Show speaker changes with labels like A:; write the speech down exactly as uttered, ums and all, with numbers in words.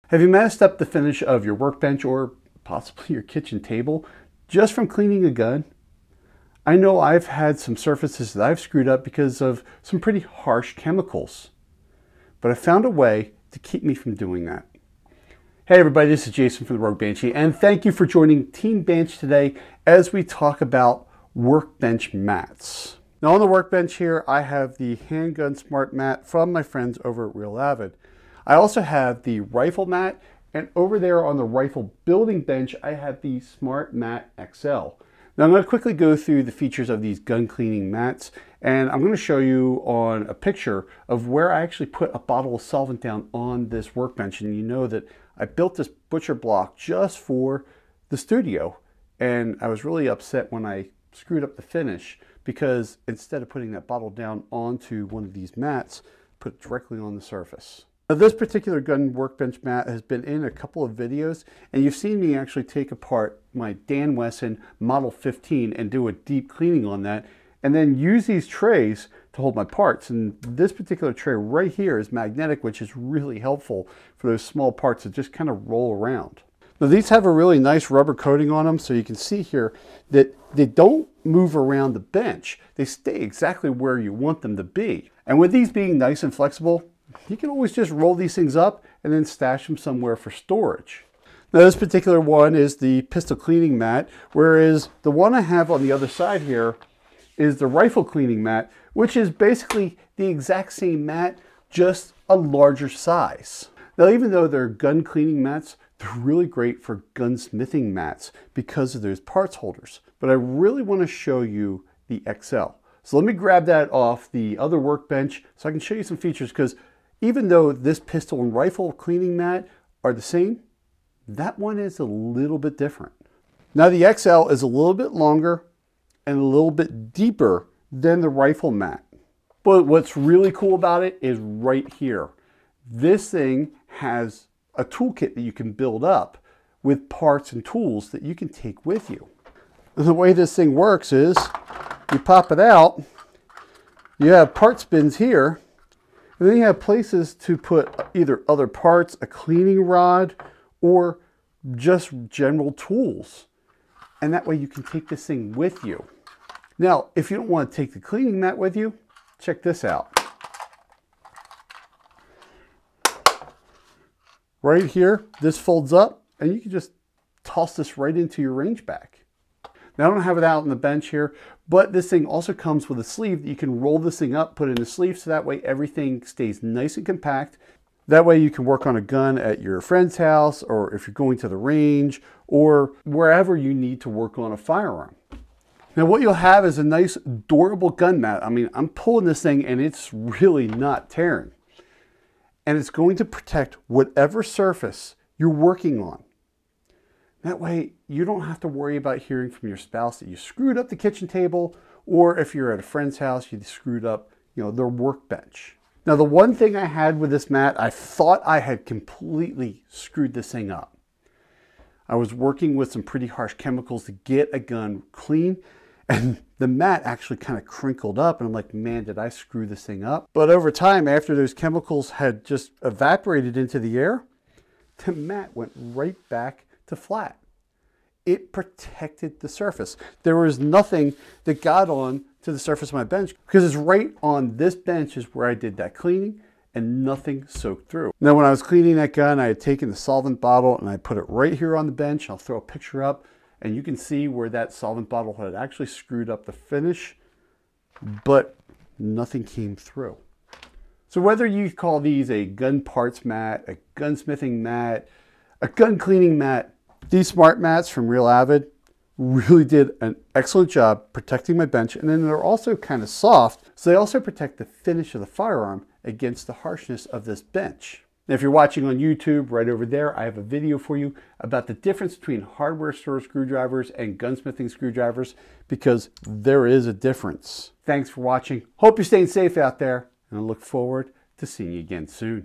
A: Have you messed up the finish of your workbench or possibly your kitchen table just from cleaning a gun? I know I've had some surfaces that I've screwed up because of some pretty harsh chemicals, but I found a way to keep me from doing that. Hey everybody, this is Jason from the Rogue Banshee, and thank you for joining Team Bench today as we talk about workbench mats. Now on the workbench here, I have the Handgun Smart Mat from my friends over at Real Avid. I also have the rifle mat, and over there on the rifle building bench, I have the Smart Mat X L. Now I'm going to quickly go through the features of these gun cleaning mats, and I'm going to show you on a picture of where I actually put a bottle of solvent down on this workbench. And you know that I built this butcher block just for the studio, and I was really upset when I screwed up the finish because instead of putting that bottle down onto one of these mats, put it directly on the surface. Now, this particular gun workbench mat has been in a couple of videos, and you've seen me actually take apart my Dan Wesson Model fifteen and do a deep cleaning on that, and then use these trays to hold my parts. And this particular tray right here is magnetic, which is really helpful for those small parts that just kind of roll around. Now these have a really nice rubber coating on them, so you can see here that they don't move around the bench. They stay exactly where you want them to be. And with these being nice and flexible, you can always just roll these things up and then stash them somewhere for storage. Now this particular one is the pistol cleaning mat, whereas the one I have on the other side here is the rifle cleaning mat, which is basically the exact same mat, just a larger size. Now even though they're gun cleaning mats, they're really great for gunsmithing mats because of those parts holders. But I really want to show you the X L. So let me grab that off the other workbench so I can show you some features, because even though this pistol and rifle cleaning mat are the same, that one is a little bit different. Now the X L is a little bit longer and a little bit deeper than the rifle mat. But what's really cool about it is right here. This thing has a toolkit that you can build up with parts and tools that you can take with you. And the way this thing works is you pop it out, you have parts bins here, and then you have places to put either other parts, a cleaning rod, or just general tools. And that way you can take this thing with you. Now, if you don't want to take the cleaning mat with you, check this out. Right here, this folds up, and you can just toss this right into your range bag. Now, I don't have it out on the bench here, but this thing also comes with a sleeve that you can roll this thing up, put it in the sleeve, so that way everything stays nice and compact. That way you can work on a gun at your friend's house, or if you're going to the range, or wherever you need to work on a firearm. Now what you'll have is a nice durable gun mat. I mean, I'm pulling this thing and it's really not tearing. And it's going to protect whatever surface you're working on. That way you don't have to worry about hearing from your spouse that you screwed up the kitchen table, or if you're at a friend's house, you screwed up, you know, their workbench. Now the one thing I had with this mat, I thought I had completely screwed this thing up. I was working with some pretty harsh chemicals to get a gun clean, and the mat actually kind of crinkled up, and I'm like, man, did I screw this thing up? But over time, after those chemicals had just evaporated into the air, the mat went right back to flat. It protected the surface. There was nothing that got on to the surface of my bench, because it's right on this bench is where I did that cleaning, and nothing soaked through. Now when I was cleaning that gun, I had taken the solvent bottle and I put it right here on the bench. I'll throw a picture up, and you can see where that solvent bottle had actually screwed up the finish, but nothing came through. So whether you call these a gun parts mat, a gunsmithing mat, a gun cleaning mat, these smart mats from Real Avid really did an excellent job protecting my bench. And then they're also kind of soft, so they also protect the finish of the firearm against the harshness of this bench. Now, if you're watching on YouTube, right over there, I have a video for you about the difference between hardware store screwdrivers and gunsmithing screwdrivers, because there is a difference. Thanks for watching. Hope you're staying safe out there, and I look forward to seeing you again soon.